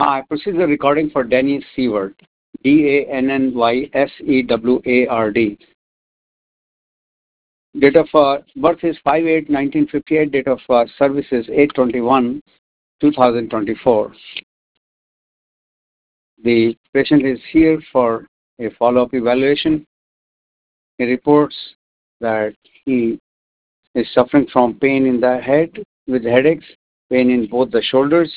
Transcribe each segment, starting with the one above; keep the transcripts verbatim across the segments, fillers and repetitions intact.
Hi, procedure recording for Denny Seward. D A N N Y S E W A R D. Date of uh, birth is five eight nineteen fifty-eight. Date of uh, service is eight twenty-one two thousand twenty-four. The patient is here for a follow-up evaluation. He reports that he is suffering from pain in the head with headaches, pain in both the shoulders,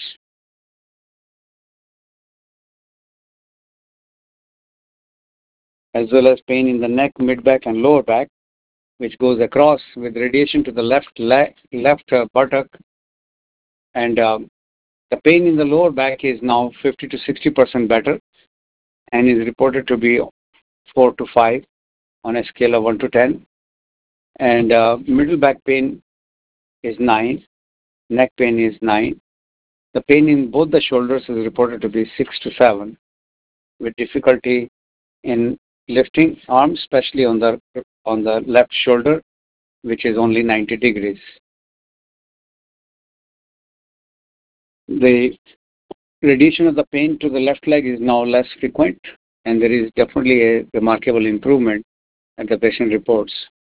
as well as pain in the neck, mid-back, and lower back, which goes across with radiation to the left leg, left uh, buttock, and um, the pain in the lower back is now fifty to sixty percent better, and is reported to be four to five on a scale of one to ten. And uh, middle back pain is nine, neck pain is nine. The pain in both the shoulders is reported to be six to seven, with difficulty in lifting arms, especially on the on the left shoulder, which is only ninety degrees. The radiation of the pain to the left leg is now less frequent, and there is definitely a remarkable improvement that the patient reports.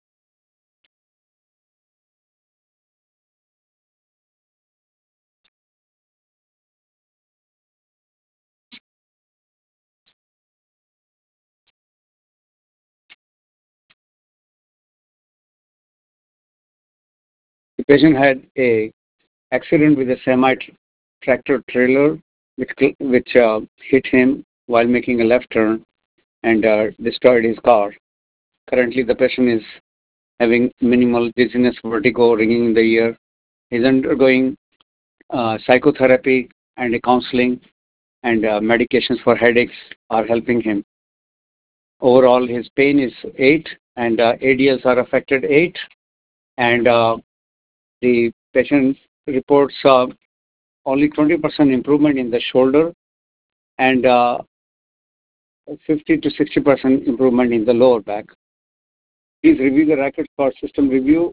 The patient had a accident with a semi-tractor trailer, which which uh, hit him while making a left turn and uh, destroyed his car. Currently, the patient is having minimal dizziness, vertigo, ringing in the ear. He's undergoing uh, psychotherapy and counseling, and uh, medications for headaches are helping him. Overall, his pain is eight, and uh, A D Ls are affected eight, and uh, the patient reports uh, only twenty percent improvement in the shoulder and uh, fifty to sixty percent improvement in the lower back. Please review the records for system review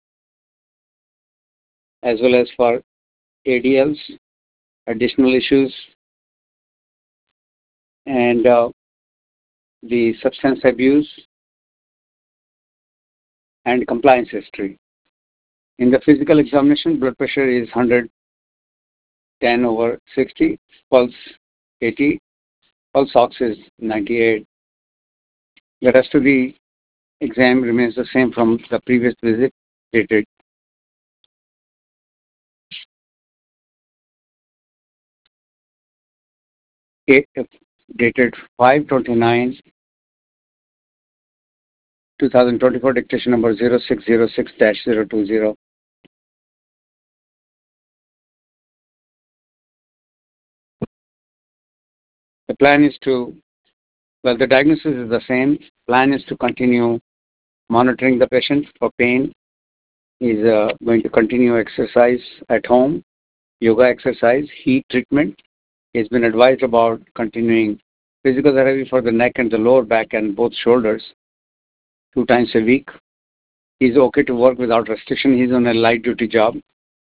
as well as for A D Ls, additional issues, and uh, the substance abuse and compliance history. In the physical examination, blood pressure is one hundred ten over sixty, pulse eighty, pulse ox is ninety-eight. The rest of the exam remains the same from the previous visit, dated eight, dated five twenty-nine two thousand twenty-four, dictation number zero six zero six dash zero two zero. The plan is to, well, the diagnosis is the same. Plan is to continue monitoring the patient for pain. He's uh, going to continue exercise at home, yoga exercise, heat treatment. He's been advised about continuing physical therapy for the neck and the lower back and both shoulders two times a week. He's okay to work without restriction. He's on a light duty job.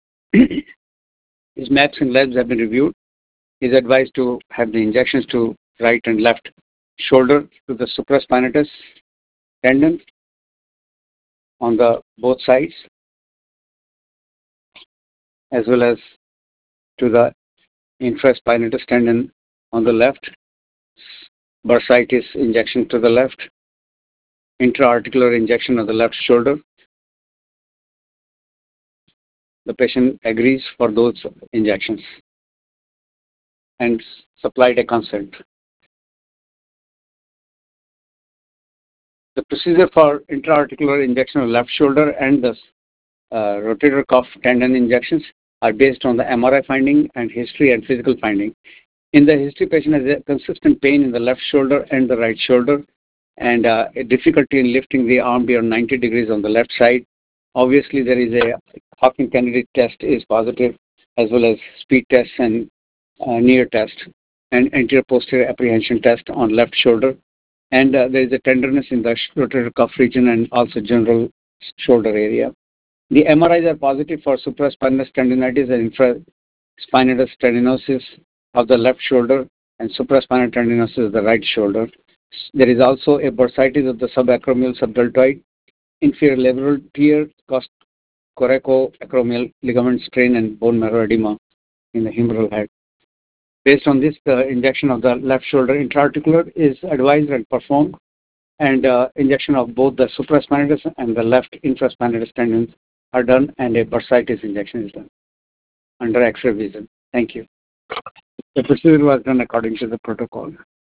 His maps and labs have been reviewed. He's advised to have the injections to right and left shoulder to the supraspinatus tendon on the both sides, as well as to the infraspinatus tendon on the left, bursitis injection to the left, intra-articular injection on the left shoulder. The patient agrees for those injections and supplied a consent. The procedure for intra-articular injection of left shoulder and the uh, rotator cuff tendon injections are based on the M R I finding and history and physical finding. In the history, patient has a consistent pain in the left shoulder and the right shoulder, and uh, a difficulty in lifting the arm beyond ninety degrees on the left side. Obviously, there is a Hawking candidate test is positive, as well as speed test and uh, near test, and anterior posterior apprehension test on left shoulder. And uh, there is a tenderness in the rotator cuff region and also general shoulder area. The M R Is are positive for supraspinous tendinitis and infraspinatus tendinosis, of the left shoulder and supraspinal tendinosis of the right shoulder. There is also a bursitis of the subacromial subdeltoid, inferior labral tear, coracoacromial ligament strain, and bone marrow edema in the humeral head. Based on this, the injection of the left shoulder intraarticular is advised and performed, and uh, injection of both the supraspinatus and the left infraspinatus tendons are done, and a bursitis injection is done under X-ray vision. Thank you. The procedure was done according to the protocol.